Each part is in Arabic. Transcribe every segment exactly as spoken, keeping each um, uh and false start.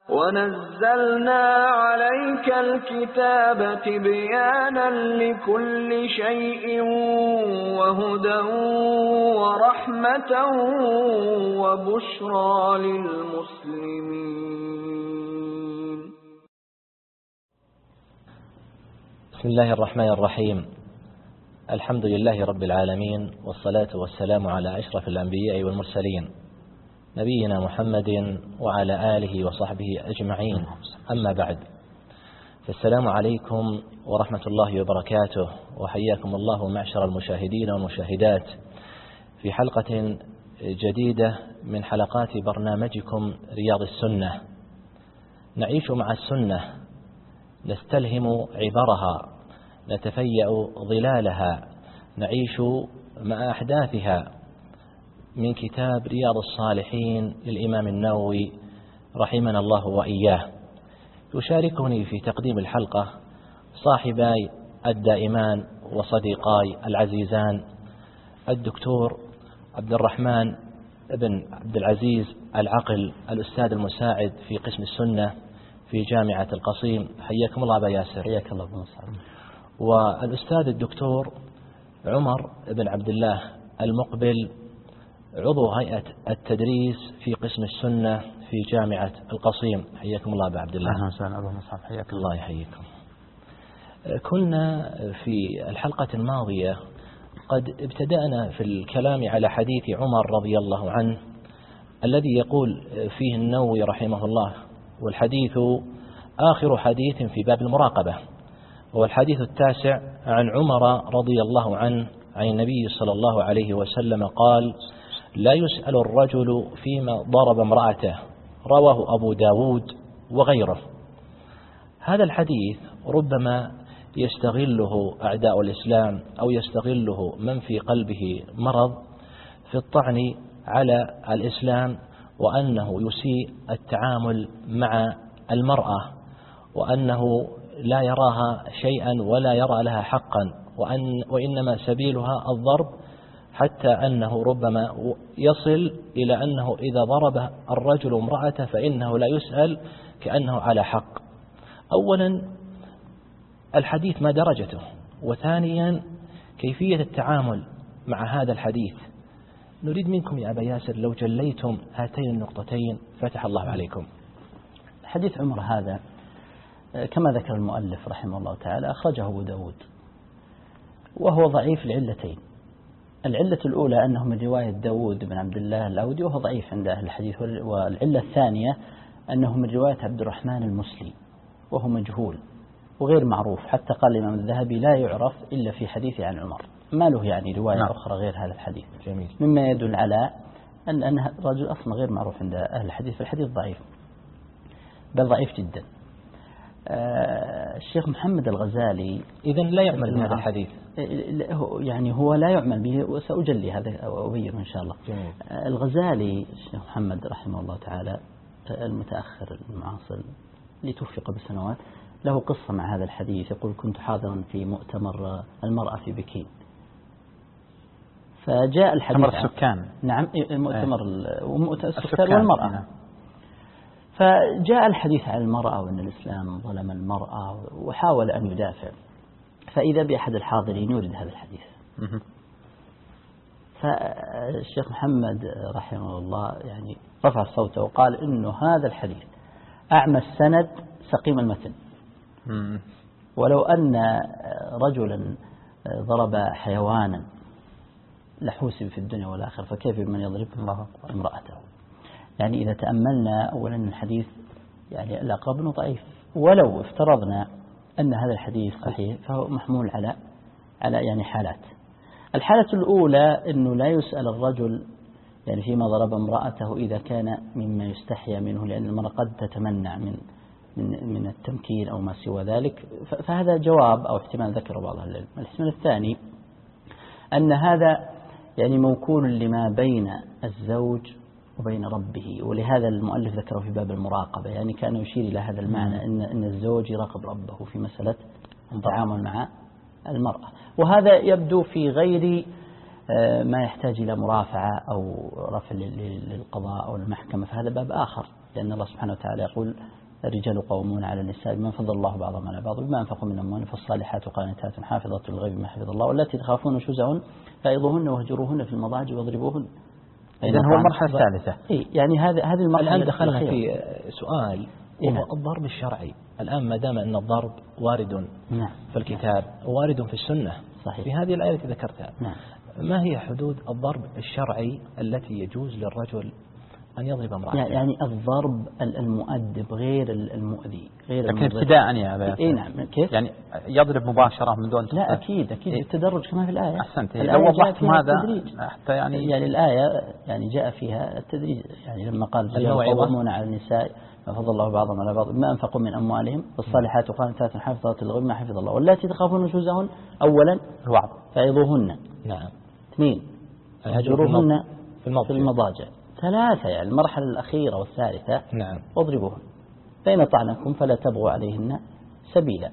ونزلنا عليك الكتاب تبيانا لكل شيء وهدى ورحمة وبشرى للمسلمين. بسم الله الرحمن الرحيم. الحمد لله رب العالمين، والصلاة والسلام على أشرف الأنبياء والمرسلين نبينا محمد وعلى آله وصحبه أجمعين. أما بعد، فالسلام عليكم ورحمة الله وبركاته، وحياكم الله معشر المشاهدين والمشاهدات في حلقة جديدة من حلقات برنامجكم رياض السنة. نعيش مع السنة، نستلهم عبرها، نتفيأ ظلالها، نعيش مع أحداثها، من كتاب رياض الصالحين للإمام النووي رحمنا الله وإياه. يشاركني في تقديم الحلقة صاحباي الدائمان وصديقاي العزيزان الدكتور عبد الرحمن بن عبد العزيز العقل، الأستاذ المساعد في قسم السنة في جامعة القصيم. حياكم الله أبا ياسر. حياك الله بن سعد. والأستاذ الدكتور عمر بن عبد الله المقبل، عضو هيئة التدريس في قسم السنة في جامعة القصيم. حياكم الله أبا عبد الله. أهلا وسهلا أبو مصعب. حياك الله. يحييكم. كنا في الحلقة الماضية قد ابتدأنا في الكلام على حديث عمر رضي الله عنه الذي يقول فيه النووي رحمه الله، والحديث آخر حديث في باب المراقبة، هو الحديث التاسع عن عمر رضي الله عنه عن النبي صلى الله عليه وسلم قال: لا يسأل الرجل فيما ضرب امرأته، رواه أبو داود وغيره. هذا الحديث ربما يستغله أعداء الإسلام أو يستغله من في قلبه مرض في الطعن على الإسلام، وأنه يسيء التعامل مع المرأة، وأنه لا يراها شيئا ولا يرى لها حقا، وأن وإنما سبيلها الضرب، حتى أنه ربما يصل إلى أنه إذا ضرب الرجل امرأته فإنه لا يسأل كأنه على حق. أولا الحديث ما درجته، وثانيا كيفية التعامل مع هذا الحديث. نريد منكم يا أبا ياسر لو جليتم هاتين النقطتين فتح الله عليكم. حديث عمر هذا كما ذكر المؤلف رحمه الله تعالى أخرجه أبو داود، وهو ضعيف لعلتين. العلة الأولى أنه من رواية داود بن عبد الله الأودي، وهو ضعيف عند أهل الحديث. والعلة الثانية أنه من رواية عبد الرحمن المسلي، وهو مجهول وغير معروف، حتى قال الإمام الذهبي لا يعرف إلا في حديث عن عمر، ما له يعني رواية نعم. أخرى غير هذا الحديث. جميل. مما يدل على أن أن رجل أصلا غير معروف عند أهل الحديث، فالحديث ضعيف، بل ضعيف جدا. آه الشيخ محمد الغزالي إذن لا يعمل بهذا الحديث، يعني هو لا يعمل به، وسأجلي هذا وأبين إن شاء الله. جميل. آه الغزالي الشيخ محمد رحمه الله تعالى المتأخر المعاصر اللي توفي قبل سنوات، له قصة مع هذا الحديث. يقول: كنت حاضرا في مؤتمر المرأة في بكين، فجاء الحديث مؤتمر السكان. نعم، مؤتمر السكان والمرأة. نعم. فجاء الحديث عن المرأة وأن الإسلام ظلم المرأة، وحاول أن يدافع، فإذا بأحد الحاضرين يورد هذا الحديث. فالشيخ محمد رحمه الله يعني رفع صوته وقال إنه هذا الحديث أعمى السند سقيم المتن، ولو أن رجلا ضرب حيوانا لحوسب في الدنيا والآخرة، فكيف بمن يضرب الله امرأته؟ يعني إذا تأملنا أولا الحديث يعني الأقرب أنه ضعيف، ولو افترضنا أن هذا الحديث صحيح فهو محمول على على يعني حالات. الحالة الأولى أنه لا يسأل الرجل يعني فيما ضرب امرأته إذا كان مما يستحيا منه، لأن المرأة قد تتمنع من من من التمكين أو ما سوى ذلك، فهذا جواب أو احتمال ذكر بعض العلم. الاحتمال الثاني أن هذا يعني موكول لما بين الزوج وبين ربه، ولهذا المؤلف ذكره في باب المراقبة، يعني كان يشير إلى هذا المعنى أن أن الزوج يراقب ربه في مسألة التعامل مع المرأة. وهذا يبدو في غير ما يحتاج إلى مرافعة أو رفع للقضاء أو المحكمة، فهذا باب آخر لأن الله سبحانه وتعالى يقول الرجال قوامون على النساء بما فضل الله بعضهم على بعض بما أنفقوا من أموالهم فالصالحات قانتات حافظات للغيب ما حفظ الله والتي تخافون نشوزهن فأيضوهن واهجروهن في المضاجع واضربوهن. إذن هو المرحلة الثالثة. إيه يعني هذه هذه المرحلة. الآن دخلنا في سؤال وهو الضرب الشرعي. الآن ما دام أن الضرب وارد نعم. في الكتاب ووارد في السنة صحيح. في هذه الآية التي ذكرتها نعم. ما هي حدود الضرب الشرعي التي يجوز للرجل أن يضرب امرأته؟ يعني الضرب المؤدب غير المؤذي غير لكن ابتداء يا أبا إيه نعم كيف؟ يعني يضرب مباشرة من دون لا أكيد أكيد إيه؟ التدرج كما في الآية. أحسنت لو وضحتم هذا حتى يعني يعني الآية يعني جاء فيها التدريج يعني لما قال الرجال قوامون على النساء فضل الله بعضهم على بعض ما أنفقوا من أموالهم فالصالحات قانتات حافظات للغيب ما حفظ الله واللاتي تخافون نشوزهن أولا الوعظ فعظوهن. نعم. اثنين هجروهن في في المضاجع. ثلاثة يعني المرحلة الأخيرة والثالثة نعم واضربوهن فإن طعنكم فلا تبغوا عليهن سبيلا.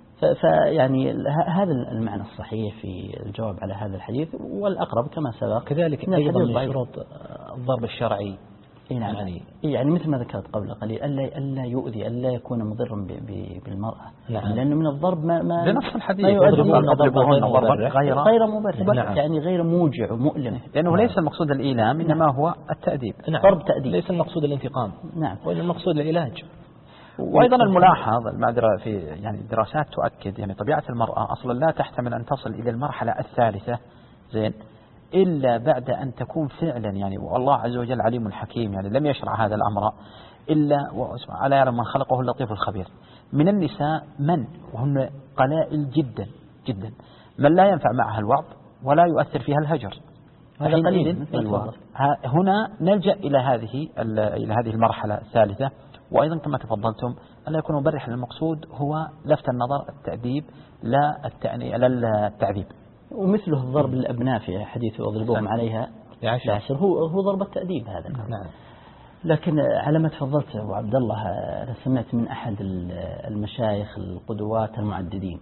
فيعني هذا المعنى الصحيح في الجواب على هذا الحديث والأقرب كما سبق كذلك أيضا من شروط الضرب الشرعي نعم. يعني يعني مثل ما ذكرت قبل قليل ألا ألا يؤذي ألا يكون مضرا بالمرأة. نعم. لأنه من الضرب ما ما بنفس الحديث ما يضربون ضربا غير غير مبرر نعم. يعني غير موجع ومؤلم لأنه نعم. ليس المقصود الإيلام إنما نعم. هو التأديب. نعم. ضرب تأديب ليس المقصود الانتقام. نعم. وإنما المقصود العلاج. وأيضا الملاحظ المعذرة في يعني دراسات تؤكد يعني طبيعة المرأة أصلا لا تحتمل أن تصل إلى المرحلة الثالثة زين إلا بعد أن تكون فعلا يعني والله عز وجل عليم حكيم يعني لم يشرع هذا الأمر إلا على يعلم من خلقه اللطيف الخبير. من النساء من وهن قلائل جدا جدا من لا ينفع معها الوعظ ولا يؤثر فيها الهجر. هذا قليل. أيوة. هنا نلجأ إلى هذه إلى هذه المرحلة الثالثة. وأيضا كما تفضلتم أن لا يكون مبرحا المقصود هو لفت النظر التأديب لا التأني لا التعذيب. ومثله الضرب للأبناء في حديث واضربوهم عليها العشر هو هو ضرب التأديب هذا. نعم. لكن على ما تفضلت أبو عبد الله أنا سمعت من أحد المشايخ القدوات المعددين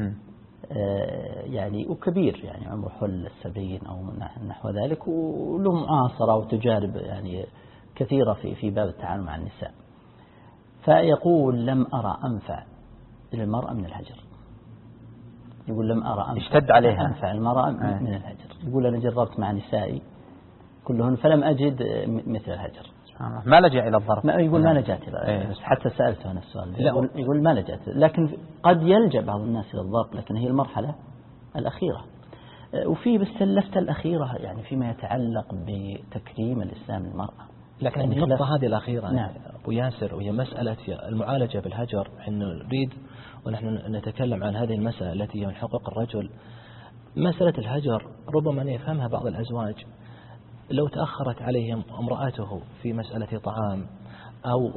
يعني وكبير يعني عمره حول السبعين أو نحو ذلك وله معاصرة وتجارب يعني كثيرة في في باب التعامل مع النساء. فيقول لم أرى أنفع للمرأة من الهجر. يقول لم أرى أنفع, اشتد عليها أنفع المرأة من الهجر. يقول أنا جربت مع نسائي كلهن فلم أجد مثل الهجر. ما لجأ إلى الضرب. ما يقول ما لجأت إلى ايه. حتى سألته أنا السؤال يقول, يقول ما لجأت لكن قد يلجأ بعض الناس إلى الضرب لكن هي المرحلة الأخيرة. وفي بس اللفتة الأخيرة يعني فيما يتعلق بتكريم الإسلام للمرأة. لكن يعني النقطة هذه الأخيرة نعم. أبو ياسر وهي مسألة المعالجة بالهجر. حين نريد ونحن نتكلم عن هذه المسألة التي هي من حقوق الرجل. مسألة الهجر ربما أن يفهمها بعض الأزواج لو تأخرت عليهم امرأته في مسألة طعام أو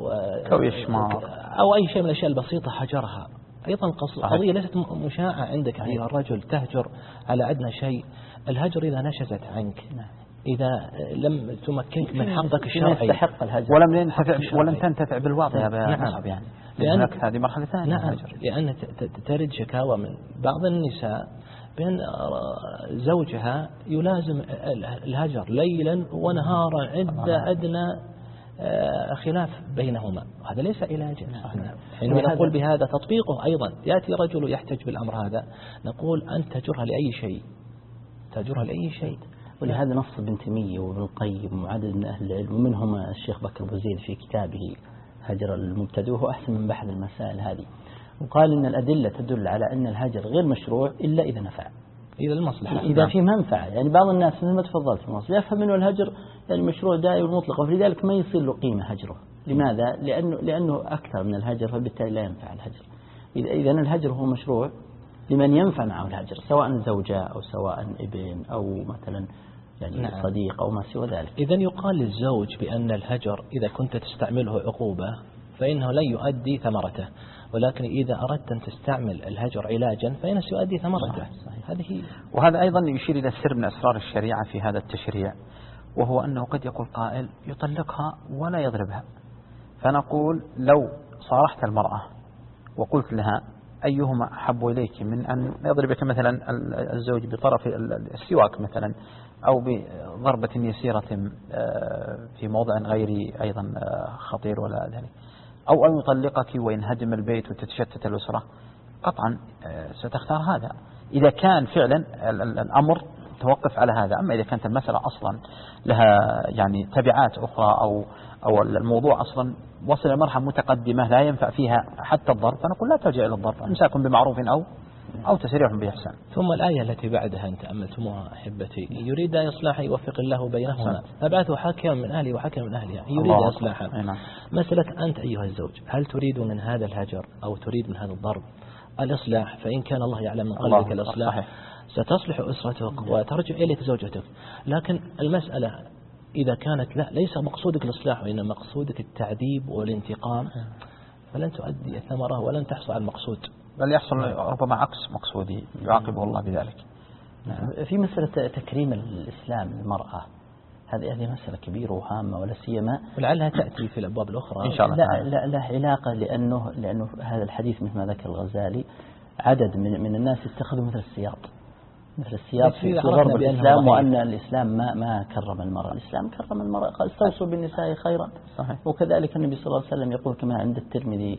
أو أي شيء من الأشياء البسيطة هجرها. أيضا القضية ليست مشاعة عندك أيها الرجل تهجر على أدنى شيء. الهجر إذا نشزت عنك إذا لم تمكنك من حقك الشرعي يستحق الهجر ولم ينتفع ولم تنتفع بالوضع يا نعم. يعني لأن هذه مرحلة ثانية. نعم. لأن ترد شكاوى من بعض النساء بأن زوجها يلازم الهجر ليلا ونهارا عدة أدنى خلاف بينهما. هذا ليس علاجا. حينما نقول بهذا تطبيقه أيضا يأتي رجل يحتج بالأمر هذا نقول أنت تجرها لأي شيء تجرها لأي شيء. ولهذا نص ابن تيمية وابن القيم وعدد من أهل العلم ومنهم الشيخ بكر أبو زيد في كتابه هجر المبتدئ وهو أحسن من بحث المسائل هذه. وقال إن الأدلة تدل على أن الهجر غير مشروع إلا إذا نفع إذا المصلحة إذا في منفعة. يعني بعض الناس مثل ما تفضلت في مصر يفهم أنه الهجر يعني مشروع دائم ومطلق ولذلك ما يصير له قيمة هجره. لماذا؟ لأنه لأنه أكثر من الهجر فبالتالي لا ينفع الهجر. إذا الهجر هو مشروع لمن ينفع معه الهجر سواء زوجة أو سواء ابن أو مثلا يعني نعم. صديق أو ما سوى ذلك. إذا يقال للزوج بأن الهجر إذا كنت تستعمله عقوبة فإنه لن يؤدي ثمرته ولكن إذا أردت أن تستعمل الهجر علاجا فإنه سيؤدي ثمرته. هذه وهذا أيضا يشير إلى سر من أسرار الشريعة في هذا التشريع وهو أنه قد يقول قائل يطلقها ولا يضربها. فنقول لو صارحت المرأة وقلت لها أيهما أحب إليك من أن يضربك مثلا الزوج بطرف السواك مثلا أو بضربة يسيرة في موضع غير أيضا خطير ولا ذلك، أو أن يطلقك وينهدم البيت وتتشتت الأسرة، قطعا ستختار هذا إذا كان فعلا الأمر توقف على هذا. أما إذا كانت المسألة أصلا لها يعني تبعات أخرى أو أو الموضوع أصلا وصل إلى مرحلة متقدمة لا ينفع فيها حتى الضرب، فنقول لا تلجأ إلى الضرب، إمساك بمعروف أو أو تسريح بإحسان. ثم الآية التي بعدها إن تأملتموها أحبتي، يريد إصلاح يوفق الله بينهما، فبعثوا حكما من أهله وحكما من أهلها، يريد إصلاحا. مسألة أنت أيها الزوج، هل تريد من هذا الهجر أو تريد من هذا الضرب الإصلاح؟ فإن كان الله يعلم من قلبك الإصلاح ستصلح أسرتك وترجع إليك زوجتك. لكن المسألة إذا كانت لا ليس مقصودك الإصلاح وإنما مقصودك التعذيب والانتقام، فلن تؤدي الثمرة ولن تحصل على المقصود، بل يحصل ربما عكس مقصودي يعاقبه الله بذلك. في مسألة تكريم الإسلام للمرأة، هذه هذه مسألة كبيرة وهامة، ولا سيما ولعلها تأتي في الأبواب الأخرى إن شاء الله. لا لا لا علاقة، لأنه لأنه هذا الحديث مثل ما ذكر الغزالي عدد من من الناس اتخذوا مثل السياق مثل السياق في غرب الإسلام، وأن الإسلام ما ما كرم المرأة. الإسلام كرم المرأة، قال استوصوا بالنساء خيرا. صحيح. وكذلك النبي صلى الله عليه وسلم يقول كما عند الترمذي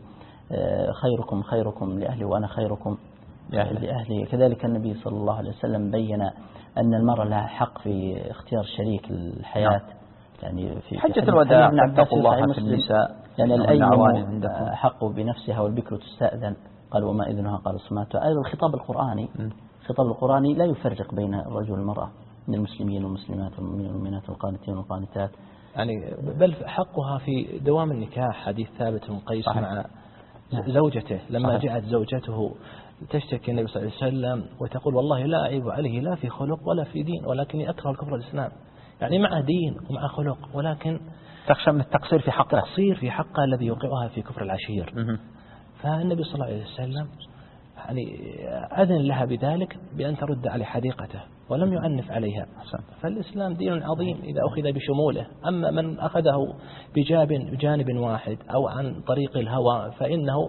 خيركم خيركم لأهلي وأنا خيركم لأهلي. كذلك النبي صلى الله عليه وسلم بين أن المرأة لها حق في اختيار شريك الحياة. يعني في حجة الوداع اتقوا الله في النساء، يعني الأيم حق بنفسها والبكر تستأذن، قال وما إذنها قال الصمات. أيضا الخطاب القرآني الخطاب القرآني لا يفرق بين الرجل والمرأة، من المسلمين والمسلمات والمؤمنين والمؤمنات والقانتين والقانتات، يعني بل حقها في دوام النكاح. حديث ثابت بن قيس مع زوجته لما جاءت زوجته تشتكي النبي صلى الله عليه وسلم وتقول والله لا أعيب عليه لا في خلق ولا في دين، ولكني أكره الكفر الإسلام، يعني مع دين ومع خلق، ولكن تخشى من التقصير في حقه تقصير في حقه الذي يوقعها في كفر العشير. فالنبي صلى الله عليه وسلم يعني أذن لها بذلك بأن ترد على حديقته ولم يعنف عليها. فالإسلام دين عظيم إذا أخذ بشموله، أما من أخذه بجانب واحد أو عن طريق الهوى فإنه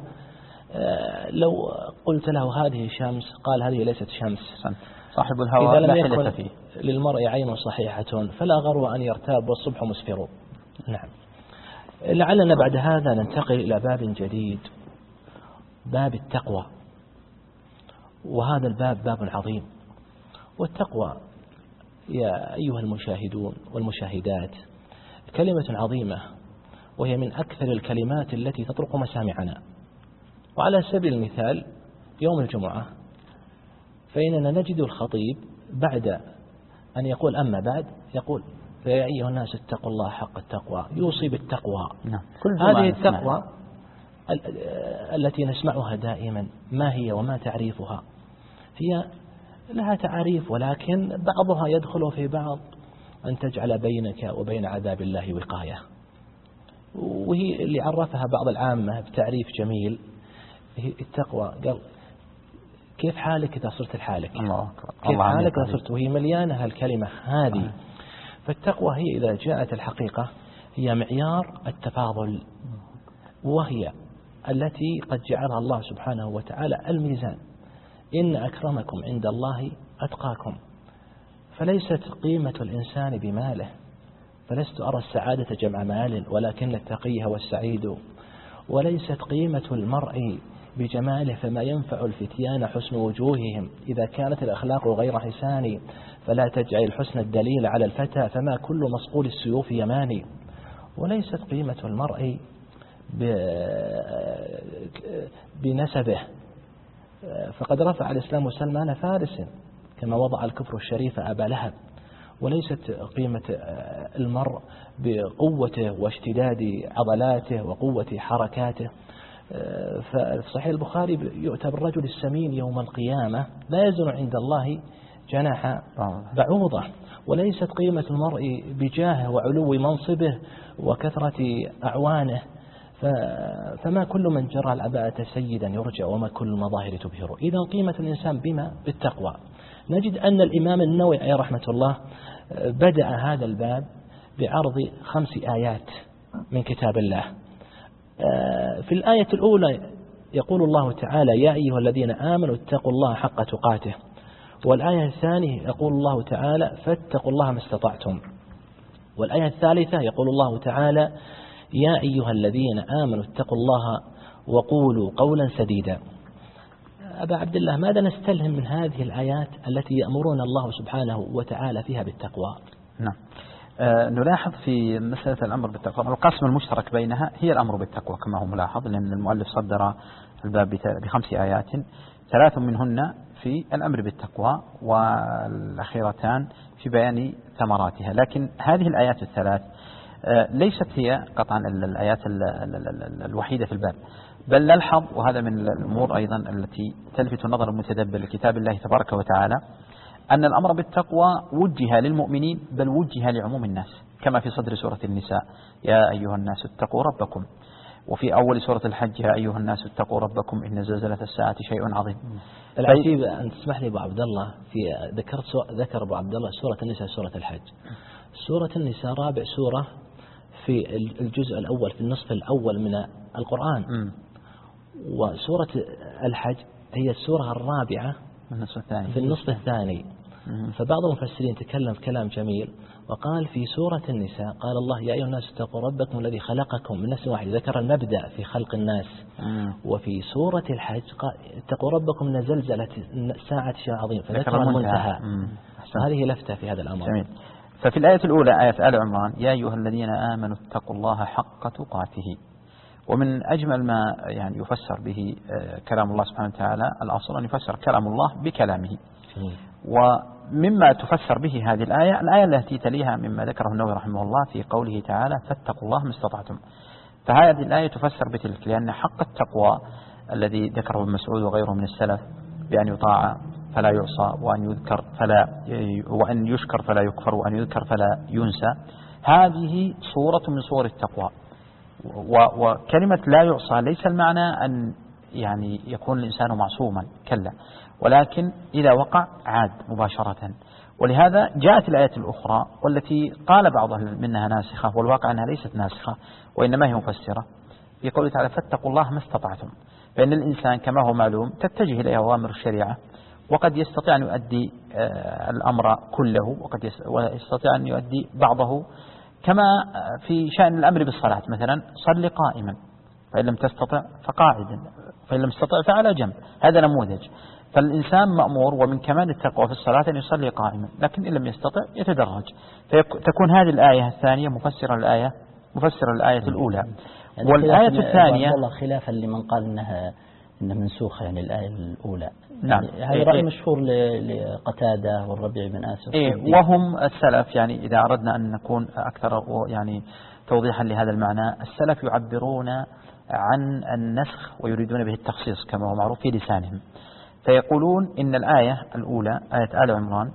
لو قلت له هذه شمس قال هذه ليست شمس. صاحب الهوى إذا لم يكن للمرء عين صحيحة فلا غرو أن يرتاب والصبح مسفر. نعم. لعلنا بعد هذا ننتقل إلى باب جديد، باب التقوى، وهذا الباب باب عظيم. والتقوى يا أيها المشاهدون والمشاهدات كلمة عظيمة، وهي من أكثر الكلمات التي تطرق مسامعنا. وعلى سبيل المثال يوم الجمعة فإننا نجد الخطيب بعد أن يقول أما بعد يقول يا أيها الناس اتقوا الله حق التقوى، يوصي بالتقوى. هذه التقوى التي نسمعها دائما ما هي وما تعريفها؟ هي لها تعريف، ولكن بعضها يدخل في بعض، أن تجعل بينك وبين عذاب الله وقاية. وهي اللي عرفها بعض العامة بتعريف جميل، هي التقوى قال كيف حالك إذا صرت لحالك، الله كيف حالك إذا صرت، وهي مليانة هالكلمة هذه. فالتقوى هي إذا جاءت الحقيقة هي معيار التفاضل، وهي التي قد جعلها الله سبحانه وتعالى الميزان، إن أكرمكم عند الله أتقاكم. فليست قيمة الإنسان بماله، فلست أرى السعادة جمع مال ولكن التقي هو السعيد، وليست قيمة المرء بجماله فما ينفع الفتيان حسن وجوههم، إذا كانت الأخلاق غير حسان فلا تجعل الحسن الدليل على الفتى فما كل مصقول السيوف يماني. وليست قيمة المرء بنسبه، فقد رفع الإسلام سلمان فارس كما وضع الكفر الشريف أبا لهب. وليست قيمة المرء بقوته واشتداد عضلاته وقوة حركاته. ففي صحيح البخاري يؤتى بالرجل السمين يوم القيامة لا يزن عند الله جناح بعوضة. وليست قيمة المرء بجاهه وعلو منصبه وكثرة أعوانه، فما كل من جرى العباءة سيدا يرجع وما كل المظاهر تبهر. إذا قيمة الإنسان بما بالتقوى. نجد أن الإمام النووي عليه رحمة الله بدأ هذا الباب بعرض خمس آيات من كتاب الله. في الآية الأولى يقول الله تعالى يا أيها الذين آمنوا اتقوا الله حق تقاته، والآية الثانية يقول الله تعالى فاتقوا الله ما استطعتم. والآية الثالثة يقول الله تعالى يا أيها الذين آمنوا اتقوا الله وقولوا قولا سديدا. أبا عبد الله ماذا نستلهم من هذه الآيات التي يأمرون الله سبحانه وتعالى فيها بالتقوى؟ نعم. أه نلاحظ في مسألة الأمر بالتقوى القسم المشترك بينها هي الأمر بالتقوى كما هو ملاحظ، لأن المؤلف صدر الباب بخمس آيات، ثلاث منهن في الأمر بالتقوى والأخيرتان في بيان ثمراتها. لكن هذه الآيات الثلاث أه ليست هي قطعا الآيات الوحيدة في الباب، بل نلحظ وهذا من الأمور أيضا التي تلفت نظر المتدبر لكتاب الله تبارك وتعالى أن الأمر بالتقوى وجه للمؤمنين بل وجه لعموم الناس، كما في صدر سورة النساء يا أيها الناس اتقوا ربكم، وفي أول سورة الحج يا أيها الناس اتقوا ربكم إن زلزلة الساعة شيء عظيم. العجيب أن تسمح لي أبو عبد الله في ذكرت ذكر أبو عبد الله سورة النساء سورة الحج. سورة النساء رابع سورة في الجزء الأول في النصف الأول من القرآن، م. وسورة الحج هي السورة الرابعة النصف الثاني في النصف الثاني. فبعض المفسرين تكلم كلام جميل وقال في سورة النساء قال الله يا أيها الناس اتقوا ربكم الذي خلقكم من نفس واحدة، ذكر المبدأ في خلق الناس. وفي سورة الحج قال اتقوا ربكم من زلزلة ساعة شيء عظيم فذكر المنتهى. هذه لفتة في هذا الأمر. جميل. ففي الآية الأولى آية آل عمران يا أيها الذين آمنوا اتقوا الله حق تقاته، ومن أجمل ما يعني يفسر به كلام الله سبحانه وتعالى الأصل أن يفسر كلام الله بكلامه. ومما تفسر به هذه الآية الآية التي تليها مما ذكره النووي رحمه الله في قوله تعالى فاتقوا الله ما استطعتم. فهذه الآية تفسر بتلك، لأن حق التقوى الذي ذكره ابن مسعود وغيره من السلف بأن يطاع فلا يعصى وأن يذكر فلا وأن يشكر فلا يكفر وأن يذكر فلا ينسى، هذه صورة من صور التقوى. وكلمة لا يعصى ليس المعنى أن يعني يكون الإنسان معصوما، كلا، ولكن إذا وقع عاد مباشرة. ولهذا جاءت الآية الأخرى والتي قال بعضها منها ناسخة والواقع أنها ليست ناسخة وإنما هي مفسرة في قوله تعالى فاتقوا الله ما استطعتم. فإن الإنسان كما هو معلوم تتجه إليه أوامر الشريعة، وقد يستطيع أن يؤدي الأمر كله وقد يستطيع أن يؤدي بعضه، كما في شأن الأمر بالصلاة مثلا صل قائما، فإن لم تستطع فقاعدا، فإن لم تستطع فعلى جنب. هذا نموذج. فالإنسان مأمور ومن كمال التقوى في الصلاة أن يصلي قائما، لكن إن لم يستطع يتدرج. فتكون هذه الآية الثانية مفسرة الآية مفسرة الآية الأولى. يعني والآية الثانية والله خلافا لمن قال إنها إنها منسوخة يعني الآية الأولى. نعم. يعني هذا رأي مشهور لقتادة والربيع بن آسف. إيه وهم السلف، يعني إذا أردنا أن نكون أكثر يعني توضيحا لهذا المعنى، السلف يعبرون عن النسخ ويريدون به التخصيص كما هو معروف في لسانهم، فيقولون إن الآية الأولى آية آل عمران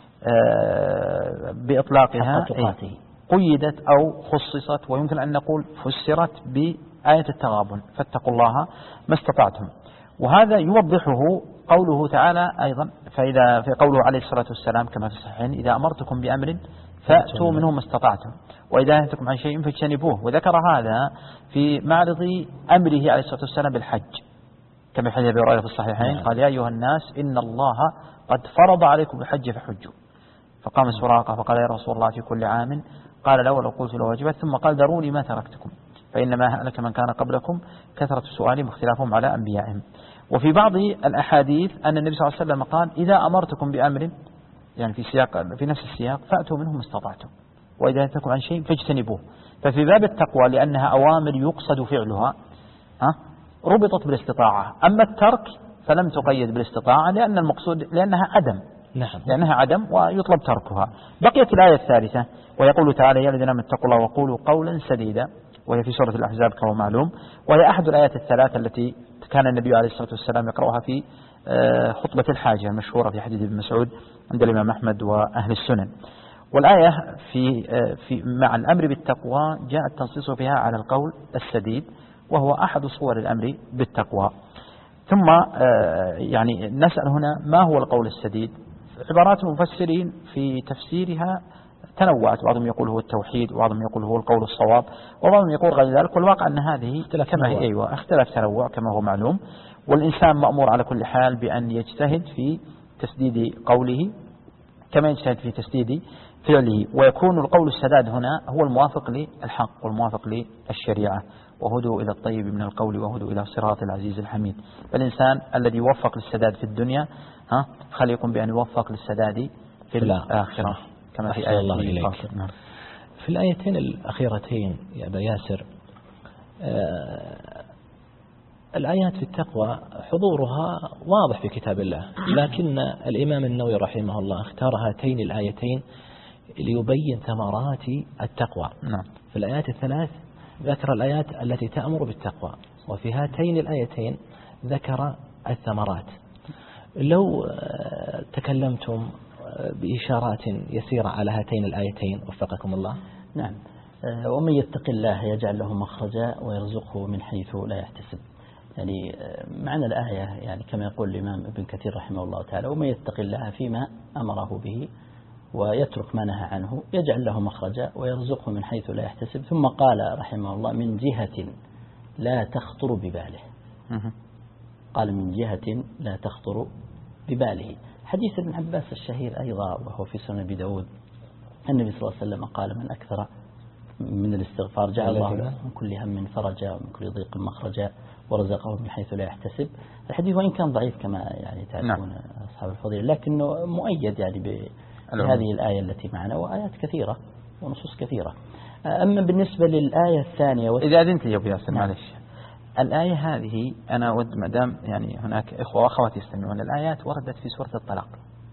بإطلاقها قيدت أو خصصت، ويمكن أن نقول فسرت بآية التغابن فاتقوا الله ما استطعتم. وهذا يوضحه قوله تعالى أيضا، فإذا في قوله عليه الصلاة والسلام كما في الصحيحين إذا أمرتكم بأمر فأتوا منه ما استطعتم وإذا نهيتكم عن شيء فاجتنبوه. وذكر هذا في معرض أمره عليه الصلاة والسلام بالحج كما في حديث أبي هريرة في الصحيحين قال يا أيها الناس إن الله قد فرض عليكم الحج فحجوا. فقام سراقة فقال يا رسول الله في كل عام؟ قال لا ولو قلت لواجبت. ثم قال ذروني ما تركتكم فإنما أهلك من كان قبلكم كثرة سؤالهم واختلافهم على أنبيائهم. وفي بعض الأحاديث أن النبي صلى الله عليه وسلم قال إذا أمرتكم بأمر، يعني في سياق في نفس السياق، فأتوا منه ما استطعتم وإذا نهيتكم عن شيء فاجتنبوه. ففي باب التقوى لأنها أوامر يقصد فعلها ها ربطت بالاستطاعة، أما الترك فلم تقيد بالاستطاعة لأن المقصود لأنها عدم نعم. لأنها عدم ويطلب تركها. بقيت الآية الثالثة ويقول تعالى يا الذين آمنوا اتقوا الله وقولوا قولا سديدا، وهي في سورة الأحزاب كما معلوم، وهي أحد الآيات الثلاثة التي كان النبي عليه الصلاة والسلام يقرأها في خطبة الحاجة المشهورة في حديث ابن مسعود عند الإمام أحمد وأهل السنن. والآية في في مع الأمر بالتقوى جاء التنصيص فيها على القول السديد، وهو أحد صور الأمر بالتقوى. ثم يعني نسأل هنا ما هو القول السديد؟ عبارات المفسرين في تفسيرها تنوعت، بعضهم يقول هو التوحيد وبعضهم يقول هو القول الصواب وبعضهم يقول غير ذلك، والواقع أن هذه كما هي أيوة اختلاف تنوع كما هو معلوم. والإنسان مأمور على كل حال بأن يجتهد في تسديد قوله كما يجتهد في تسديد فعله، ويكون القول السداد هنا هو الموافق للحق والموافق للشريعة. وهدوا إلى الطيب من القول وهدوا إلى صراط العزيز الحميد. فالإنسان الذي يوفق للسداد في الدنيا ها خليكم بأن يوفق للسداد في الآخرة كما في آية الله إليك. في الآيتين الأخيرتين يا أبا ياسر آه الآيات في التقوى حضورها واضح في كتاب الله، لكن الإمام النووي رحمه الله اختار هاتين الآيتين ليبين ثمرات التقوى. نعم. في الآيات الثلاث ذكر الآيات التي تأمر بالتقوى، وفي هاتين الآيتين ذكر الثمرات. لو تكلمتم بإشارات يسيرة على هاتين الآيتين وفقكم الله. نعم. ومن يتق الله يجعل له مخرجا ويرزقه من حيث لا يحتسب. يعني معنى الآية يعني كما يقول الإمام ابن كثير رحمه الله تعالى: ومن يتق الله فيما أمره به ويترك ما نهى عنه يجعل له مخرجا ويرزقه من حيث لا يحتسب. ثم قال رحمه الله: من جهة لا تخطر بباله. قال من جهة لا تخطر بباله. حديث ابن عباس الشهير أيضا وهو في سنن أبي داود، النبي صلى الله عليه وسلم قال: من أكثر من الاستغفار جعل الله من كل هم فرجا ومن كل ضيق مخرجا ورزقه من حيث لا يحتسب. الحديث وإن كان ضعيف كما يعني تعرفون نعم. أصحاب الفضيلة، لكنه مؤيد يعني بهذه الآية التي معنا، وآيات كثيرة ونصوص كثيرة. أما بالنسبة للآية الثانية و... إذا أذنت لي أبو ياسر معلش، الآية هذه أنا أود مدام يعني هناك إخوة وأخوات يستمعون، الآيات وردت في سورة الطلاق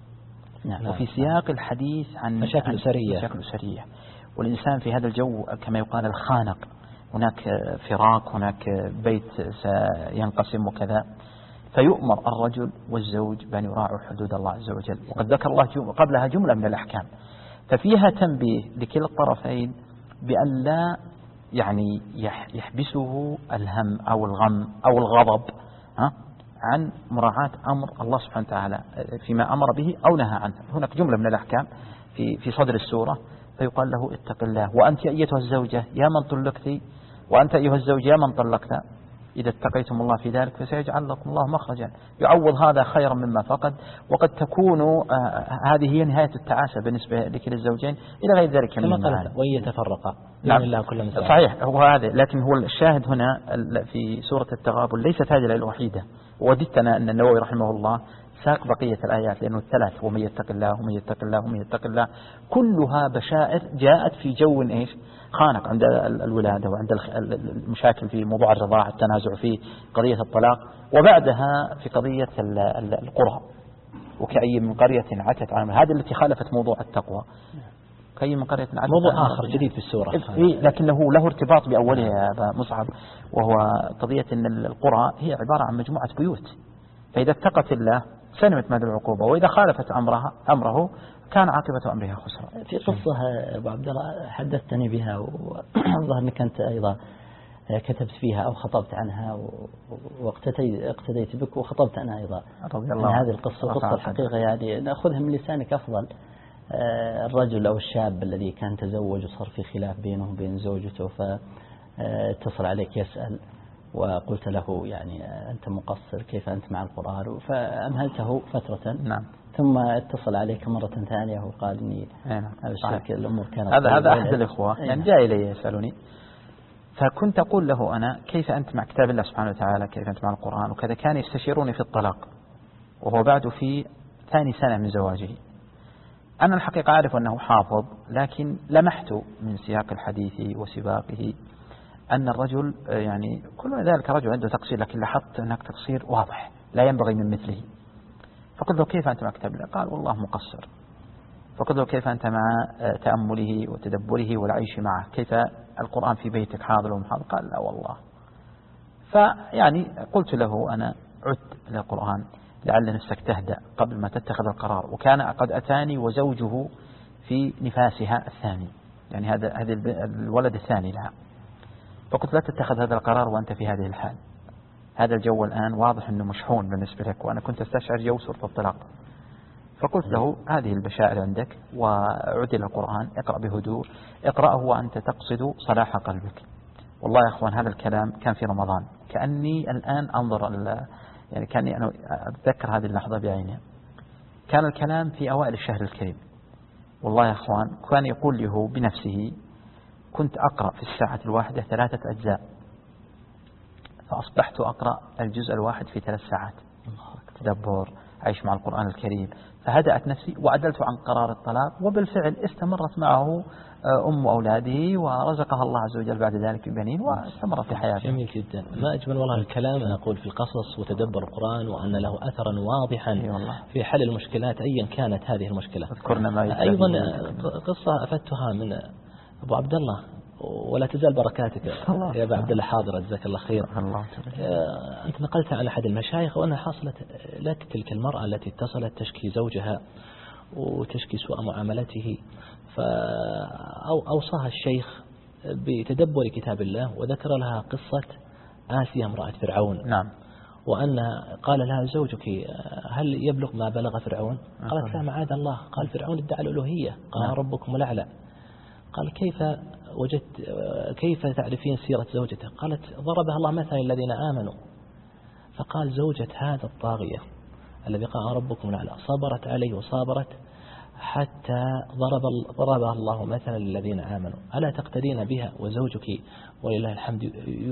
نعم. وفي سياق الحديث عن مشاكل أسرية مشاكل أسرية، والإنسان في هذا الجو كما يقال الخانق، هناك فراق، هناك بيت سينقسم وكذا، فيؤمر الرجل والزوج بأن يراعوا حدود الله عز وجل. وقد ذكر الله قبلها جملة من الأحكام، ففيها تنبيه لكلا الطرفين بأن لا يعني يحبسه الهم أو الغم أو الغضب ها عن مراعاة أمر الله سبحانه وتعالى فيما أمر به أو نهى عنه. هناك جملة من الأحكام في في صدر السورة، فيقال له: اتق الله وأنت أيتها الزوجة يا من طلقتي، وأنت أيها الزوج يا من طلقت، إذا اتقيتم الله في ذلك فسيجعل لكم الله مخرجا يعوض هذا خيرا مما فقد. وقد تكون آه هذه هي نهاية التعاسة بالنسبة لكلا الزوجين إلى غير ذلك من المعاني، وإن يتفرقا نعم. الله كل مساعد. صحيح هو هذا، لكن هو الشاهد هنا في سورة التغابن ليست هذه الآية الوحيدة. وددت أنا أن النووي رحمه الله ساق بقية الآيات، لأنه الثلاث: ومن يتق الله ومن يتق الله ومن يتق الله، كلها بشائر جاءت في جو إيش خانق عند الولادة وعند المشاكل في موضوع الرضاعة، التنازع في قضية الطلاق، وبعدها في قضية القرى. وكأي من قرية عتت عن هذه التي خالفت موضوع التقوى، كأي من قرية عتت موضوع آخر جديد في السورة إيه، لكنه له ارتباط بأوله يا أبا مصعب، وهو قضية أن القرى هي عبارة عن مجموعة بيوت، فإذا اتقت الله سلمت من العقوبة، وإذا خالفت أمرها أمره كان عاقبة أمرها خسرا. في قصة أبو عبد الله حدثتني بها، وظهر أنك أنت أيضا كتبت فيها أو خطبت عنها، واقتديت بك وخطبت عنها أيضا. رضي الله هذه القصة قصة الحقيقة يعني نأخذها من لسانك أفضل. الرجل أو الشاب الذي كان تزوج وصار في خلاف بينه وبين زوجته، فاتصل عليك يسأل، وقلت له يعني أنت مقصر، كيف أنت مع القرآن؟ فأمهلته فترة. نعم. ثم اتصل عليك مرة ثانية وقال إني نعم. الأمور كانت هذا هذا أحد الإخوة يعني جاء إلي يسألني، فكنت أقول له أنا: كيف أنت مع كتاب الله سبحانه وتعالى، كيف أنت مع القرآن وكذا. كان يستشيروني في الطلاق وهو بعد في ثاني سنة من زواجه. أنا الحقيقة أعرف أنه حافظ، لكن لمحت من سياق الحديث وسباقه أن الرجل يعني كل ذلك رجل عنده تقصير، لكن لاحظت هناك تقصير واضح لا ينبغي من مثله. فقلت له: كيف أنت مع كتاب الله؟ قال: والله مقصر. فقلت له: كيف أنت مع تأمله وتدبره والعيش معه؟ كيف القرآن في بيتك حاضر ومحاضر؟ قال: لا والله. فيعني قلت له: أنا عدت إلى القرآن لعل نفسك تهدأ قبل ما تتخذ القرار. وكان قد أتاني وزوجه في نفاسها الثاني، يعني هذا هذا الولد الثاني لها. فقلت: لا تتخذ هذا القرار وأنت في هذه الحال، هذا الجو الآن واضح أنه مشحون بالنسبة لك، وأنا كنت أستشعر جو سورة الطلاق. فقلت له: هذه البشائر عندك، وعد إلى القرآن، اقرأ بهدوء، اقرأه وأنت تقصد صلاح قلبك. والله يا أخوان هذا الكلام كان في رمضان، كأني الآن أنظر يعني كأني أنا أتذكر هذه اللحظة بعينها. كان الكلام في أوائل الشهر الكريم، والله يا أخوان كان يقول لي هو بنفسه كنت أقرأ في الساعة الواحدة ثلاثة أجزاء، فأصبحت أقرأ الجزء الواحد في ثلاث ساعات تدبر عيش مع القرآن الكريم، فهدأت نفسي وعدلت عن قرار الطلاق، وبالفعل استمرت معه أم أولاده ورزقها الله عز وجل بعد ذلك ببنين واستمرت في حياته. جميل جدا. ما أجمل والله الكلام أقول في القصص وتدبر القرآن، وأن له أثرا واضحا في حل المشكلات أيا كانت هذه المشكلة. اذكرنا ما أيضا قصة أفدتها من أبو عبد الله، ولا تزال بركاتك يا أبو عبد الله حاضرة، جزاك الله خير. الله أنت نقلت عن أحد المشايخ وأنها حصلت لك تلك المرأة التي اتصلت تشكي زوجها وتشكي سوء معاملته، فأوصاها الشيخ بتدبر كتاب الله وذكر لها قصة آسيا امرأة فرعون. نعم. وأن قال لها زوجك هل يبلغ ما بلغ فرعون؟ قالت لا معاذ الله. قال فرعون ادعى الألوهية. قال ربكم الأعلى. قال كيف وجدت كيف تعرفين سيرة زوجته؟ قالت ضربها الله مثلا الذين آمنوا. فقال زوجة هذا الطاغية الذي قال ربكم الأعلى صبرت عليه وصابرت حتى ضرب ضربها الله مثلا للذين آمنوا، ألا تقتدين بها وزوجك ولله الحمد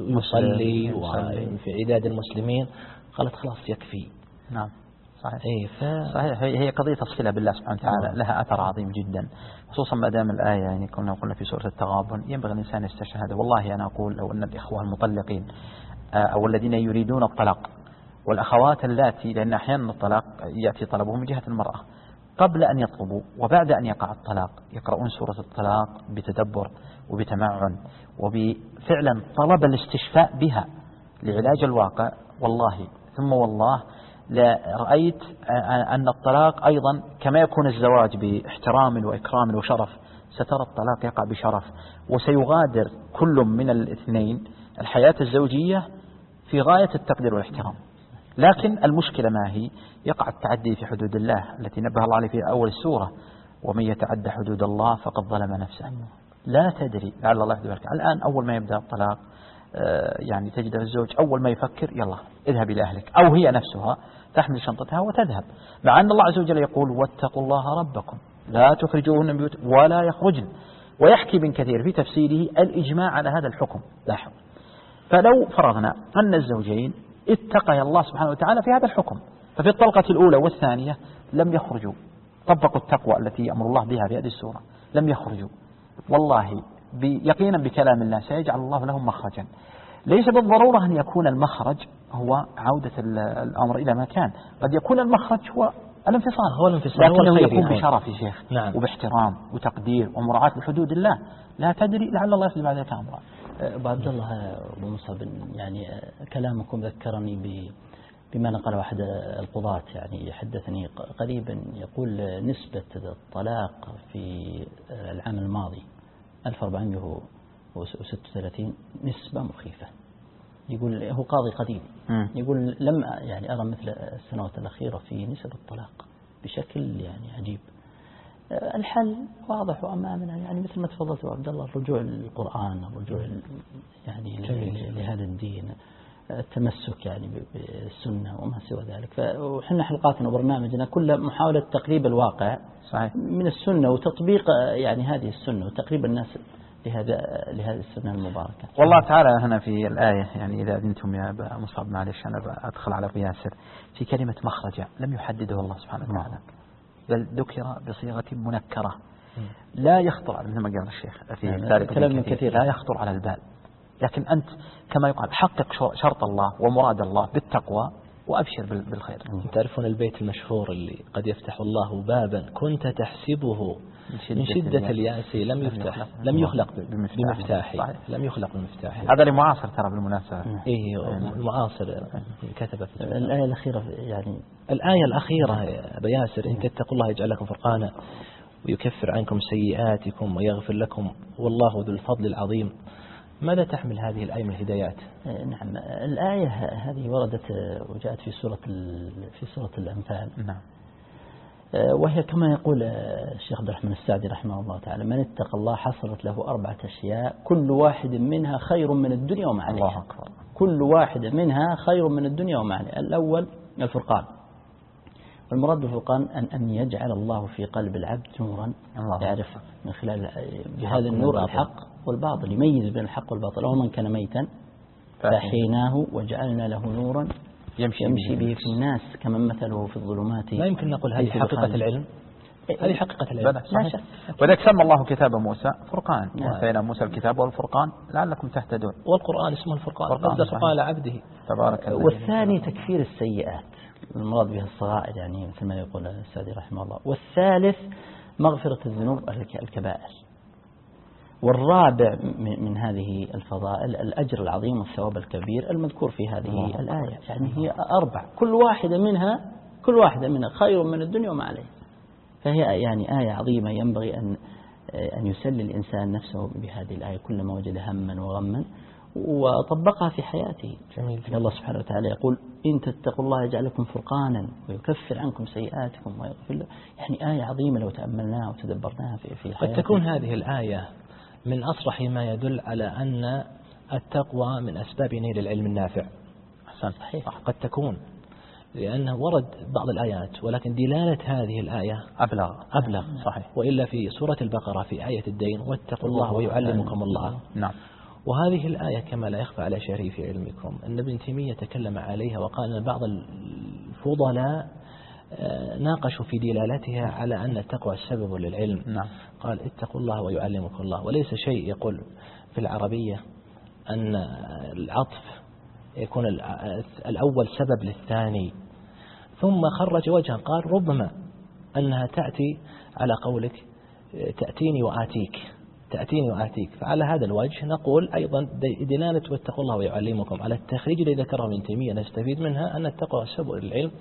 يصلي وفي عداد المسلمين؟ قالت خلاص يكفي. نعم صحيح. إيه ف... صحيح. هي قضية الصلة بالله سبحانه وتعالى لها أثر عظيم جدا، خصوصا ما دام الآية يعني كنا قلنا في سورة التغابن ينبغي الإنسان يستشهد. والله أنا أقول لو أن الإخوة المطلقين أو الذين يريدون الطلاق والأخوات اللاتي، لأن أحيانا الطلاق يأتي طلبه من جهة المرأة، قبل أن يطلبوا وبعد أن يقع الطلاق يقرؤون سورة الطلاق بتدبر وبتمعن وبفعلا طلب الاستشفاء بها لعلاج الواقع، والله ثم والله لا رأيت أن الطلاق أيضا كما يكون الزواج باحترام وإكرام وشرف، سترى الطلاق يقع بشرف، وسيغادر كل من الاثنين الحياة الزوجية في غاية التقدير والاحترام. لكن المشكلة ما هي؟ يقع التعدي في حدود الله التي نبه الله عليه في أول السورة، ومن يتعدى حدود الله فقد ظلم نفسه. لا تدري لعل الله يهديك. الآن أول ما يبدأ الطلاق يعني تجد الزوج أول ما يفكر يلا اذهب إلى أهلك، أو هي نفسها تحمل شنطتها وتذهب، مع أن الله عز وجل يقول واتقوا الله ربكم لا تخرجوهن من بيوت ولا يخرجن، ويحكي ابن كثير في تفسيره الإجماع على هذا الحكم. لاحظ، فلو فرضنا أن الزوجين اتقي الله سبحانه وتعالى في هذا الحكم، ففي الطلقة الأولى والثانية لم يخرجوا، طبقوا التقوى التي يأمر الله بها في هذه السورة، لم يخرجوا، والله يقينا بكلام الله سيجعل الله لهم مخرجا. ليس بالضرورة أن يكون المخرج هو عودة الأمر إلى ما كان، قد يكون المخرج هو الانفصال، هو الانفصال، لكنه يكون بشرف يا شيخ. نعم. وباحترام وتقدير ومراعاة لحدود الله. لا تدري لعل الله يفعل بعد ذلك أمرا. أبو عبد الله أبو مصعب، يعني كلامكم ذكرني ب بما نقل أحد القضاة، يعني حدثني قريبا يقول نسبة الطلاق في العام الماضي ألف وأربعمائة وستة وثلاثين نسبة مخيفة. يقول هو قاضي قديم، يقول لم يعني أرى مثل السنوات الأخيرة في نسب الطلاق بشكل يعني عجيب. الحل واضح أمامنا، يعني مثل ما تفضلت عبد الله، الرجوع للقرآن، الرجوع يعني لهذا الدين، التمسك يعني بالسنة وما سوى ذلك. وحنا حلقاتنا وبرنامجنا كل محاولة تقريب الواقع صحيح من السنة وتطبيق يعني هذه السنة وتقريب الناس لهذا لهذه السنة المباركة. والله تعالى هنا في الآية، يعني إذا أذنتم يا أبا مصعب معلش أنا أدخل على أبو ياسر في كلمة مخرجة لم يحدده الله سبحانه وتعالى، بل ذكر بصيغة منكرة لا يخطر على، مثل ما قال الشيخ في ذلك كلام كثير لا يخطر على البال. لكن أنت كما يقال حقق شرط الله ومراد الله بالتقوى وأبشر بالخير. تعرفون البيت المشهور اللي قد يفتح الله بابا كنت تحسبه من شدة اليأس لم يفتح لم يخلق بمفتاحه، لم يخلق بمفتاحه. هذا المعاصر ترى بالمناسبة. إيه المعاصر كتب في الآية الأخيرة، يعني الآية الأخيرة يا أبا ياسر إن تتقوا الله يجعل لكم فرقانا ويكفر عنكم سيئاتكم ويغفر لكم والله ذو الفضل العظيم. ماذا تحمل هذه الآية من الهدايات؟ نعم، الآية هذه وردت وجاءت في سورة في سورة الأنفال. نعم. وهي كما يقول الشيخ عبد الرحمن السعدي رحمه الله تعالى: من اتقى الله حصلت له أربعة أشياء كل واحد منها خير من الدنيا وما عليها. الله أكبر. كل واحد منها خير من الدنيا وما عليها. الأول الفرقان، المراد بالفرقان أن أن يجعل الله في قلب العبد نورا يعرف من خلال بهذا النور الحق والباطل، يميز بين الحق والباطل. أو من كان ميتا فأحييناه وجعلنا له نورا يمشي, يمشي به في الناس كمن مثله في الظلمات. لا يمكن نقول هذه حقيقة العلم، هذه حقيقة العلم. ولذلك سمى الله كتاب موسى فرقان، وآتينا موسى الكتاب والفرقان لعلكم تهتدون. والقرآن اسمه الفرقان، نزل فرقان على عبده تبارك الله. والثاني تكفير السيئات، المراد بها الصغائر يعني مثل ما يقول السعدي رحمه الله. والثالث مغفرة الذنوب الكبائر. والرابع من هذه الفضائل الأجر العظيم والثواب الكبير المذكور في هذه الآية. يعني هي أربع، كل واحدة منها كل واحدة منها خير من الدنيا وما عليه. فهي يعني آية عظيمة ينبغي أن أن يسلي الإنسان نفسه بهذه الآية كلما وجد هما وغما وطبقها في حياته. جميل. الله سبحانه وتعالى يقول إن تتقوا الله يجعل لكم فرقانا ويكفر عنكم سيئاتكم ويغفر لكم. يعني آية عظيمة لو تأملناها وتدبرناها في في حياتنا. قد تكون هذه الآية من أصرح ما يدل على أن التقوى من أسباب نيل العلم النافع. صحيح. قد تكون، لأنه ورد بعض الآيات ولكن دلالة هذه الآية أبلغ أبلغ. صحيح. وإلا في سورة البقرة في آية الدين واتقوا الله ويعلمكم الله. نعم. وهذه الآية كما لا يخفى على شريف علمكم أن ابن تيمية تكلم عليها وقال أن بعض الفضلاء ناقشوا في دلالتها على أن التقوى السبب للعلم. نعم. قال اتقوا الله ويعلمكم الله، وليس شيء يقول في العربية أن العطف يكون الأول سبب للثاني. ثم خرج وجها قال ربما أنها تأتي على قولك تأتيني وآتيك تأتيني وآتيك. فعلى هذا الوجه نقول أيضا دلالة واتقوا الله ويعلمكم على التخريج الذي ذكره ابن تيمية نستفيد منها أن التقوى سبب للعلم،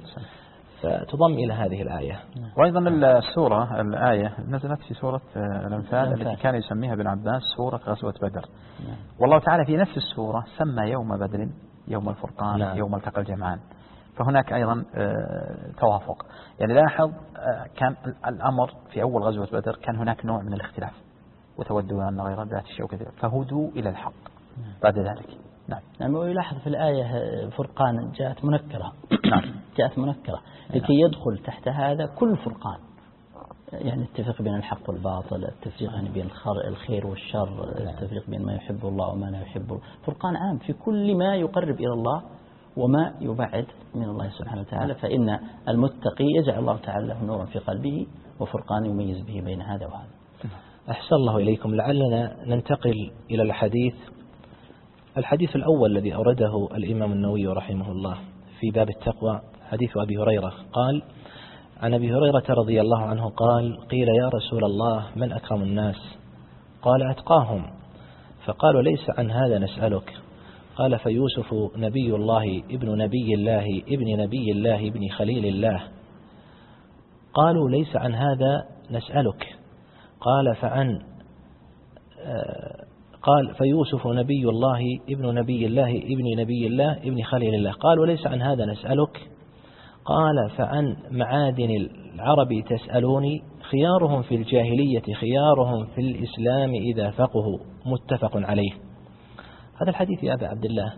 فتضم إلى هذه الآية. وأيضا السورة الآية نزلت في سورة الأنفال التي كان يسميها ابن عباس سورة غزوة بدر. والله تعالى في نفس السورة سمى يوم بدر يوم الفرقان. نعم. يوم التقى الجمعان. فهناك أيضا توافق. يعني لاحظ كان الأمر في أول غزوة بدر كان هناك نوع من الاختلاف وتودوا أن غير ذات الشوكة فهدوا إلى الحق بعد ذلك. نعم. نعم. ويلاحظ في الآية فرقان جاءت منكرة. نعم. جاءت منكرة لكي يدخل تحت هذا كل فرقان، يعني التفريق بين الحق والباطل، التفريق يعني بين الخير والشر، التفريق بين ما يحب الله وما لا يحبه. فرقان عام في كل ما يقرب إلى الله وما يبعد من الله سبحانه وتعالى. فإن المتقي يجعل الله تعالى له نورا في قلبه وفرقان يميز به بين هذا وهذا. أحسن الله إليكم. لعلنا ننتقل إلى الحديث الحديث الأول الذي أورده الإمام النووي رحمه الله في باب التقوى، حديث أبي هريرة قال عن أبي هريرة رضي الله عنه قال قيل يا رسول الله من أكرم الناس؟ قال أتقاهم. فقالوا ليس عن هذا نسألك. قال فيوسف نبي الله ابن نبي الله ابن نبي الله ابن خليل الله. قالوا ليس عن هذا نسألك. قال فعن قال فيوسف نبي الله ابن نبي الله ابن نبي الله ابن خليل الله. قالوا ليس عن هذا نسألك. قال فعن معادن العرب تسألوني خيارهم في الجاهلية خيارهم في الإسلام إذا فقهوا. متفق عليه. هذا الحديث يا أبا عبد الله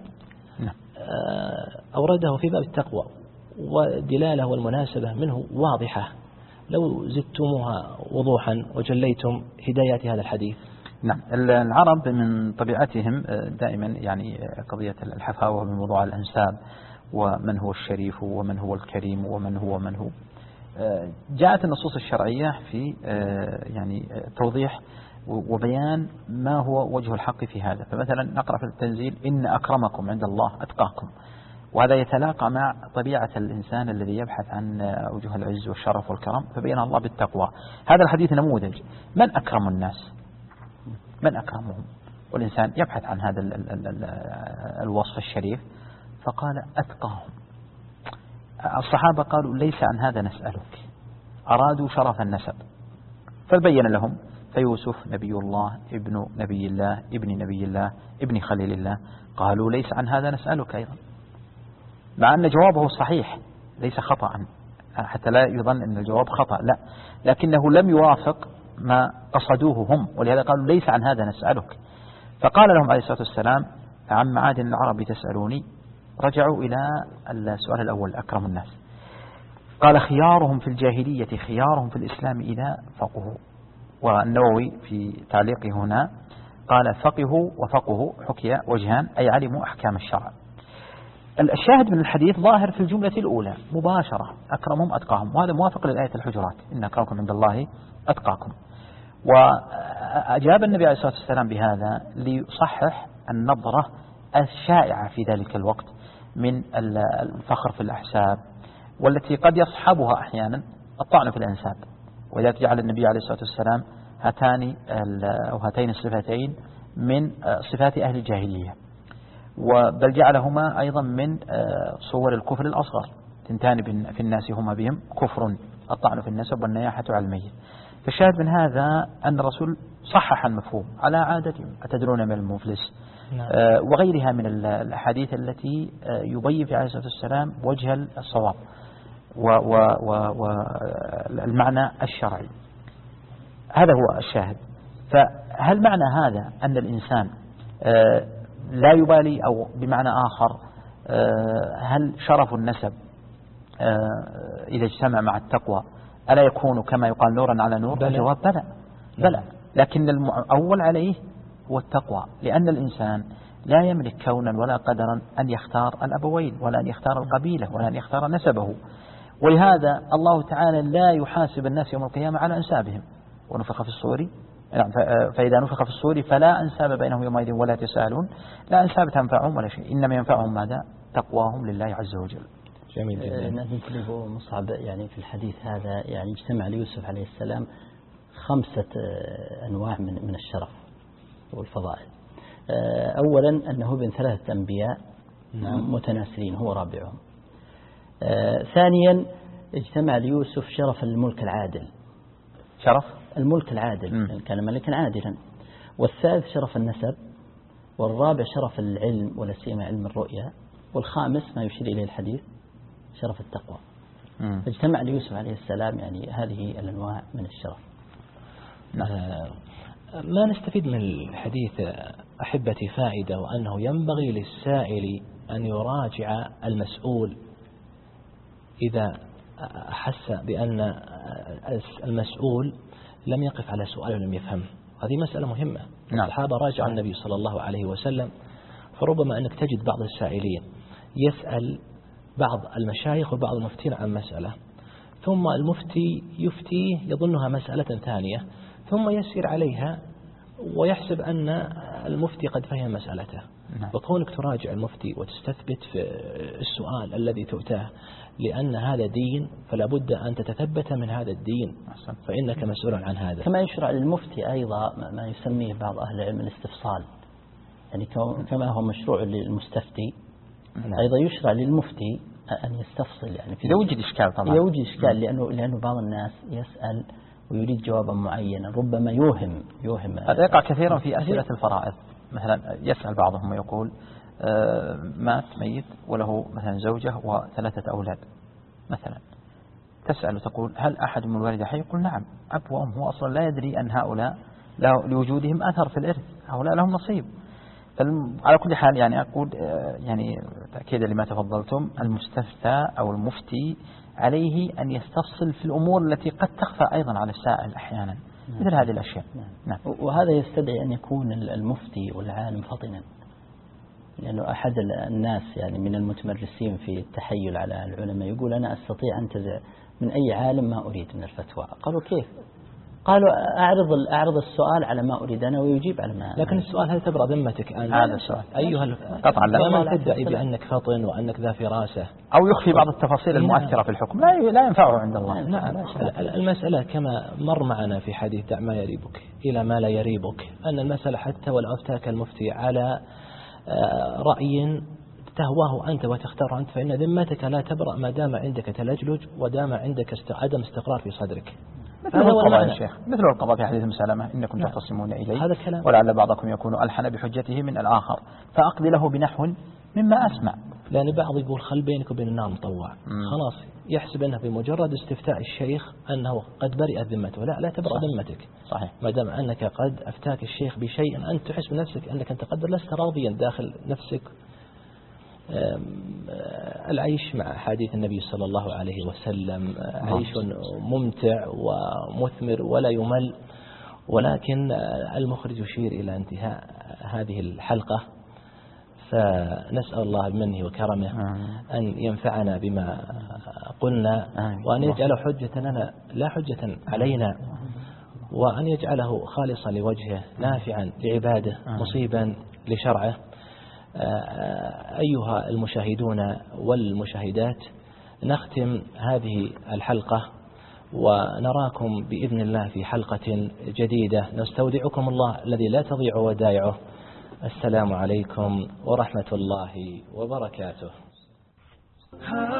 أورده في باب التقوى، ودلاله والمناسبة منه واضحة، لو زدتموها وضوحا وجليتم هدايات هذا الحديث. نعم. العرب من طبيعتهم دائما يعني قضية الحفاوة بموضوع الأنساب ومن هو الشريف ومن هو الكريم ومن هو من هو. جاءت النصوص الشرعية في يعني توضيح وبيان ما هو وجه الحق في هذا. فمثلا نقرأ في التنزيل إن أكرمكم عند الله أتقاكم، وهذا يتلاقى مع طبيعة الإنسان الذي يبحث عن وجه العز والشرف والكرم، فبين الله بالتقوى. هذا الحديث نموذج من أكرم الناس، من أكرمهم، والإنسان يبحث عن هذا ال ال ال الوصف الشريف، فقال أتقاهم. الصحابة قالوا ليس عن هذا نسألك، أرادوا شرف النسب، فبين لهم فيوسف نبي الله ابن نبي الله ابن نبي الله ابن خليل الله. قالوا ليس عن هذا نسألك أيضا، مع أن جوابه صحيح ليس خطأ، حتى لا يظن أن الجواب خطأ، لا، لكنه لم يوافق ما قصدوه هم، ولهذا قالوا ليس عن هذا نسألك. فقال لهم عليه الصلاة والسلام عن معادن العرب تسألوني. رجعوا إلى السؤال الأول أكرم الناس. قال خيارهم في الجاهلية خيارهم في الإسلام إذا فقهوا. والنووي في تعليقه هنا قال فقهوا وفقهوا حكي وجهان أي علموا أحكام الشرع. الشاهد من الحديث ظاهر في الجملة الأولى مباشرة أكرمهم أتقاهم، وهذا موافق للآية الحجرات إن أكرمكم عند الله أتقاكم. وأجاب النبي عليه الصلاة والسلام بهذا ليصحح النظرة الشائعة في ذلك الوقت من الفخر في الأحساب، والتي قد يصحبها أحيانا الطعن في الأنساب. ولذلك جعل النبي عليه الصلاة والسلام هاتان أو هاتين الصفتين من صفات أهل الجاهلية، وبل جعلهما أيضا من صور الكفر الأصغر، تنتان في الناس هما بهم كفر، الطعن في النسب والنياحة على الميت. فالشاهد من هذا أن الرسول صحح المفهوم على عادتهم أتدرون من المفلس نعم. وغيرها من الأحاديث التي يبين في عليه الصلاة والسلام وجه الصواب والمعنى الشرعي. هذا هو الشاهد. فهل معنى هذا أن الإنسان لا يبالي، أو بمعنى آخر هل شرف النسب إذا اجتمع مع التقوى ألا يكون كما يقال نورا على نور؟ الجواب بلى بلى، لكن الأول عليه هو التقوى، لأن الإنسان لا يملك كونا ولا قدرا أن يختار الأبوين ولا أن يختار القبيلة ولا أن يختار نسبه. ولهذا الله تعالى لا يحاسب الناس يوم القيامة على أنسابهم. ونفخ في الصور فإذا نفخ في الصور فلا أنساب بينهم يومئذ ولا تسألون، لا أنساب تنفعهم ولا شيء، إنما ينفعهم ماذا؟ تقواهم لله عز وجل. جميل جدا. ننتبه مصعب يعني في الحديث هذا يعني اجتمع ليوسف عليه السلام خمسة أنواع من من الشرف والفضائل. أولا أنه ابن ثلاثة أنبياء متناسلين هو رابعهم. ثانيا اجتمع ليوسف شرف الملك العادل، شرف الملك العادل يعني كان ملكا عادلا. والثالث شرف النسب. والرابع شرف العلم ولا سيما علم الرؤيا. والخامس ما يشير إليه الحديث شرف التقوى. مم. اجتمع ليوسف عليه السلام يعني هذه الأنواع من الشرف. آه ما نستفيد من الحديث أحبتي فائدة، وأنه ينبغي للسائل أن يراجع المسؤول إذا أحس بأن المسؤول لم يقف على سؤال ولم يفهم. هذه مسألة مهمة. نعم. الصحابة راجعوا النبي صلى الله عليه وسلم، فربما أنك تجد بعض السائلين يسأل بعض المشايخ وبعض المفتين عن مسألة، ثم المفتي يفتيه يظنها مسألة ثانية، ثم يسير عليها ويحسب أن المفتي قد فهم مسألته. نعم. وكونك تراجع المفتي وتستثبت في السؤال الذي تؤتاه، لأن هذا دين فلا بد أن تتثبت من هذا الدين، فإنك مسؤول عن هذا. كما يشرع للمفتي أيضا ما يسميه بعض أهل العلم الاستفصال، يعني كما هو مشروع للمستفتي. نعم. أيضا يشرع للمفتي أن يستفصل، يعني إذا وجد إشكال طبعا إذا وجد إشكال، لأنه لأنه بعض الناس يسأل ويريد جوابا معينا، ربما يوهم يوهم هذا يقع كثيرا في أسئلة الفرائض. مثلا يسأل بعضهم ويقول آه مات ميت وله مثلا زوجة وثلاثة أولاد مثلا، تسأل وتقول هل أحد من الوالدين حي؟ يقول نعم أب وأم، هو أصلا لا يدري أن هؤلاء لوجودهم أثر في الإرث، هؤلاء لهم نصيب. على كل حال يعني أقول آه يعني تأكيدا لما تفضلتم، المستفتى أو المفتي عليه أن يستفصل في الأمور التي قد تخفى أيضا على السائل أحيانا، نعم. مثل هذه الأشياء. نعم. نعم. وهذا يستدعي أن يكون المفتي والعالم فطنا، لأنه أحد الناس يعني من المتمرسين في التحيل على العلماء يقول أنا أستطيع أن أنتزع من أي عالم ما أريد من الفتوى. قالوا كيف؟ قالوا أعرض أعرض السؤال على ما أريد أنا ويجيب على ما. لكن السؤال هل تبرأ ذمتك أن هذا السؤال أيها قطعا لا تدعي بأنك فطن وأنك ذا فراسة أو يخفي بعض التفاصيل المؤثرة في الحكم، لا لا ينفعه عند الله. نعم. المسألة كما مر معنا في حديث دع ما يريبك إلى ما لا يريبك، أن المسألة حتى ولو أفتاك المفتي على رأي تهواه أنت وتختاره أنت، فإن ذمتك لا تبرأ ما دام عندك تلجلج ودام عندك عدم استقرار في صدرك. مثل القضاء يا شيخ، مثل القضاء في حديث مسلمة إنكم نعم. تختصمون إليه هذا الكلام، ولعل بعضكم يكون ألحن بحجته من الآخر فأقضي له بنحو مما أسمع. لأن بعض يقول خل بينك وبين النار مطوع، خلاص يحسب أنه بمجرد استفتاء الشيخ أنه قد برئت ذمته. لا لا تبرأ ذمتك، صحيح. ما دام أنك قد أفتاك الشيخ بشيء أنت تحس بنفسك أنك أنت قد لست راضيا داخل نفسك العيش مع حديث النبي صلى الله عليه وسلم عيش ممتع ومثمر ولا يمل، ولكن المخرج يشير إلى انتهاء هذه الحلقة، فنسأل الله بمنه وكرمه أن ينفعنا بما قلنا، وأن يجعله حجة لنا لا حجة علينا، وأن يجعله خالصا لوجهه نافعا لعباده مصيبا لشرعه. أيها المشاهدون والمشاهدات، نختم هذه الحلقة ونراكم بإذن الله في حلقة جديدة. نستودعكم الله الذي لا تضيع ودائعه. السلام عليكم ورحمة الله وبركاته.